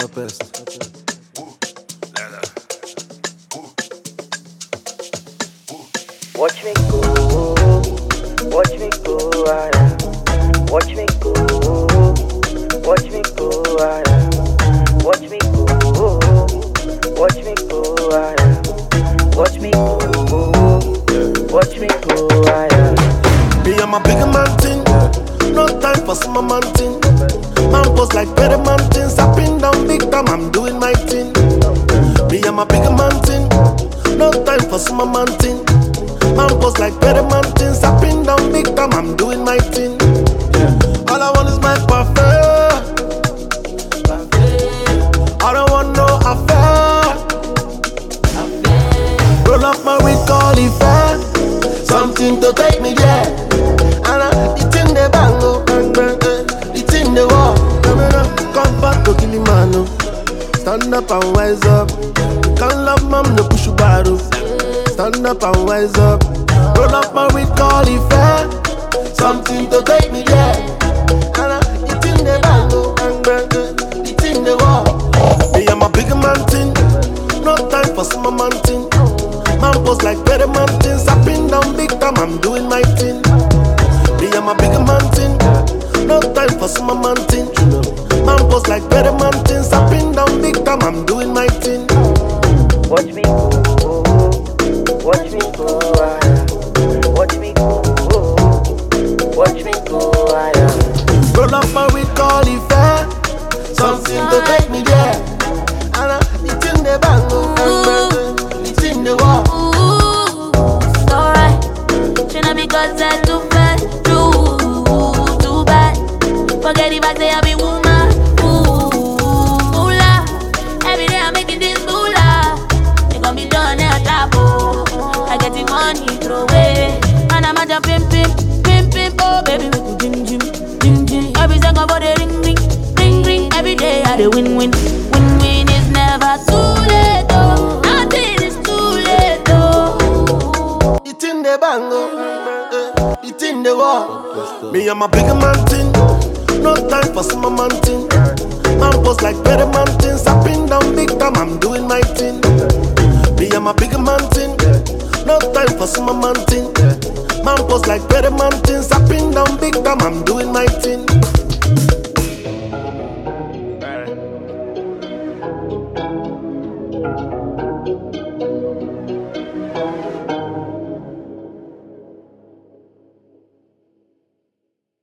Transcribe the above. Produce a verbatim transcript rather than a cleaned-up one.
pest. Watch me go, watch me go, ah, watch me go, watch me go, ah, watch me go, watch me go, ah, watch me go, watch me go, ah. Me I'm a big mountain, no time for small mountain. Man pose like better mountains, up and down big time, I'm doing my thing. Me I'm a big mountain, no time for small mountain. Man pose like better mountains, up and down big time, I'm doing my thing. All I want is my parfait. I don't want no affair. Roll up my weed, call it fair. Something to take me there. And I, it's in the bango, it's in the wall. Come back to Kilimano. Stand up and wise up. Can't love mom, no push you bottle. Stand up and wise up. Roll up my weed, call it fair. Something to take me there. And I, it's in the bango, it's in the wall. Me I'm a big mountain, no time for small mountain. Man pose like better mountains, up and down big time, I'm doing my thing. Me I'm a big mountain, no time for small mountain. Man pose like better mountains, up and down big time, I'm doing my thing. Watch me go, watch me go, ah, watch me go, watch me go, ah. Roll up my weed, call it fair. Something to take me there. And I, it's in the bango, it's in the wall. Ooh, it's alright. Shouldn't because I too bad, too, too bad. Forget if I say I be woman. Ooh, moolah. Every day I'm making this moolah. They gon' be done at top. I get the money throw away, and I'm at the pimp, pimp, pimp, pimp. Oh baby, we go jing, jing, jing, jing. Every second body ring, ring, ring, ring. Every day I do win, win, win, win. It's never too late, oh. Nothing is too late, oh. It's in the bango, it's in the wall. Me I'm a big mountain, no time for small mountain. Man pose like better mountains, up and down big time, I'm doing my thing. Me I'm a big mountain, no time for small mountain. Man pose like better mountains, up and down big time, I'm doing my thing.